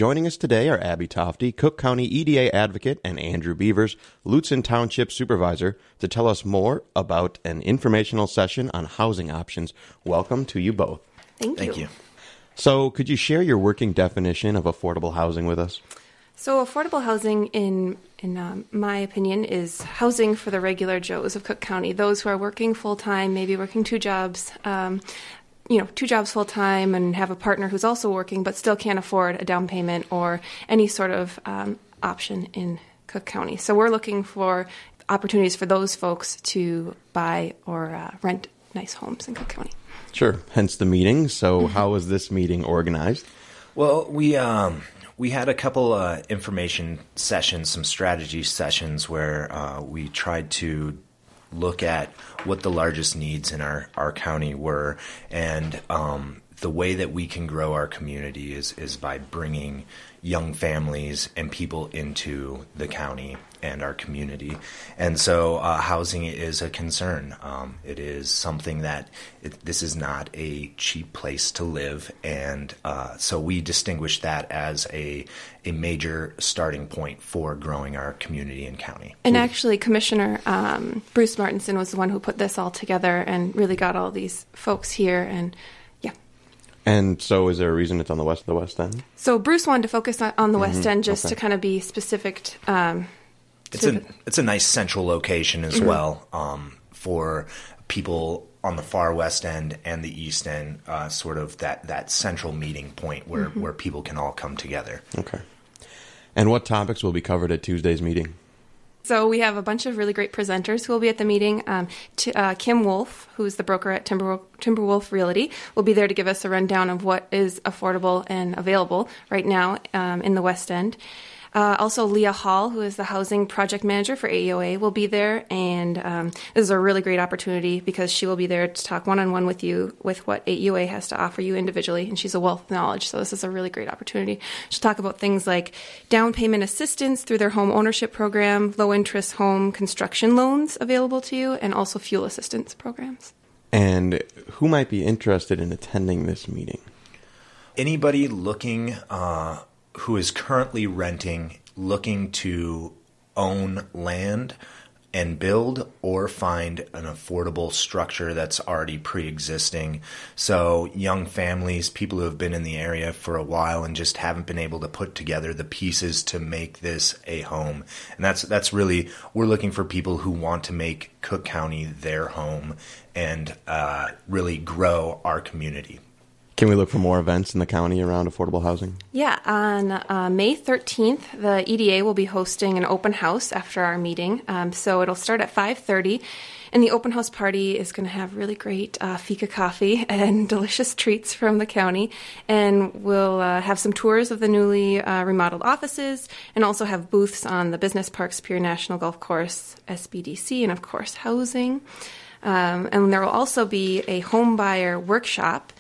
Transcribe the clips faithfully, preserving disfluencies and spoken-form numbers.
Joining us today are Abby Tofty, Cook County E D A advocate, and Andrew Beavers, Lutzen Township supervisor, to tell us more about an informational session on housing options. Welcome to you both. Thank you. Thank you. So, could you share your working definition of affordable housing with us? So affordable housing, in in um, my opinion, is housing for the regular Joes of Cook County, those who are working full-time, maybe working two jobs, um, you know, two jobs full-time and have a partner who's also working but still can't afford a down payment or any sort of um, option in Cook County. So we're looking for opportunities for those folks to buy or uh, rent nice homes in Cook County. Sure, hence the meeting. So how was this meeting organized? Well, we um, we had a couple uh, information sessions, some strategy sessions where uh, we tried to look at what the largest needs in our, our county were, and um, the way that we can grow our community is, is by bringing young families and people into the county and our community. And so uh, housing is a concern. Um, it is something that it, this is not a cheap place to live. And uh, so we distinguish that as a, a major starting point for growing our community and county. And actually, Commissioner um, Bruce Martinson was the one who put this all together and really got all these folks here. And And so is there a reason it's on the west of the West End? So Bruce wanted to focus on, on the mm-hmm. West End just okay. to kind of be specific. Um, it's, a, it's a nice central location as mm-hmm. well um, for people on the far West End and the East End, uh, sort of that, that central meeting point where, mm-hmm. where people can all come together. Okay. And what topics will be covered at Tuesday's meeting? So we have a bunch of really great presenters who will be at the meeting. Um, t- uh, Kim Wolf, who's the broker at Timber- Timberwolf Realty, will be there to give us a rundown of what is affordable and available right now um, in the West End. Uh, also, Leah Hall, who is the housing project manager for A E O A, will be there. And um, this is a really great opportunity because she will be there to talk one-on-one with you with what A E O A has to offer you individually. And she's a wealth of knowledge, so this is a really great opportunity. She'll talk about things like down payment assistance through their home ownership program, low-interest home construction loans available to you, and also fuel assistance programs. And who might be interested in attending this meeting? Anybody looking uh who is currently renting, looking to own land and build or find an affordable structure that's already pre-existing. So young families, people who have been in the area for a while and just haven't been able to put together the pieces to make this a home. And that's that's really, we're looking for people who want to make Cook County their home and uh, really grow our community. Can we look for more events in the county around affordable housing? Yeah, on uh, May thirteenth, the E D A will be hosting an open house after our meeting. Um, so it'll start at five thirty, and the open house party is going to have really great uh, fika coffee and delicious treats from the county. And we'll uh, have some tours of the newly uh, remodeled offices and also have booths on the Business Park Superior National Golf Course, S B D C, and of course, housing. Um, and there will also be a home buyer workshop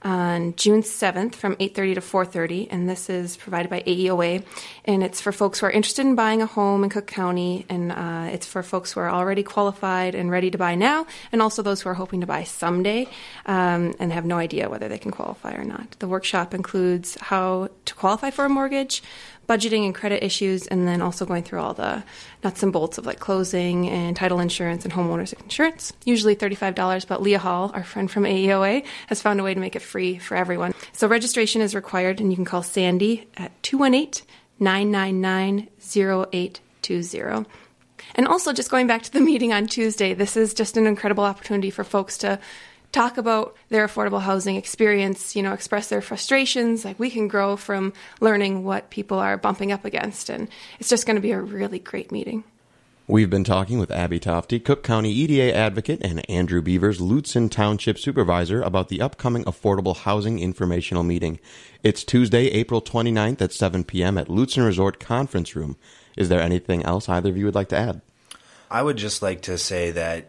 on June seventh from eight thirty to four thirty, and this is provided by A E O A, and it's for folks who are interested in buying a home in Cook County, and uh, it's for folks who are already qualified and ready to buy now, and also those who are hoping to buy someday um, and have no idea whether they can qualify or not. The workshop includes how to qualify for a mortgage, budgeting and credit issues, and then also going through all the nuts and bolts of like closing and title insurance and homeowners insurance, usually thirty-five dollars, but Leah Hall, our friend from A E O A, has found a way to make it free for everyone. So registration is required, and you can call Sandy at two one eight, nine nine nine, zero eight two zero. And also, just going back to the meeting on Tuesday, this is just an incredible opportunity for folks to talk about their affordable housing experience, you know, express their frustrations. Like, we can grow from learning what people are bumping up against, and it's just going to be a really great meeting. We've been talking with Abby Tofty, Cook County E D A advocate, and Andrew Beavers, Lutzen Township supervisor, about the upcoming Affordable Housing Informational Meeting. It's Tuesday, April twenty-ninth at seven p.m. at Lutzen Resort Conference Room. Is there anything else either of you would like to add? I would just like to say that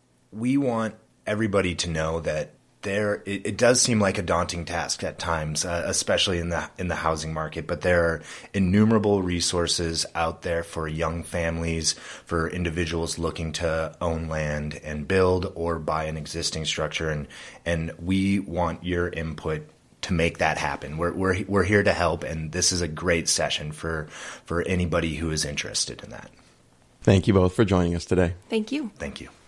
we want everybody to know that there it, it does seem like a daunting task at times, uh, especially in the in the housing market, but there are innumerable resources out there for young families, for individuals looking to own land and build or buy an existing structure, and and we want your input to make that happen. We're we're we're here to help, and this is a great session for for anybody who is interested in that. Thank you both for joining us today. Thank you. Thank you.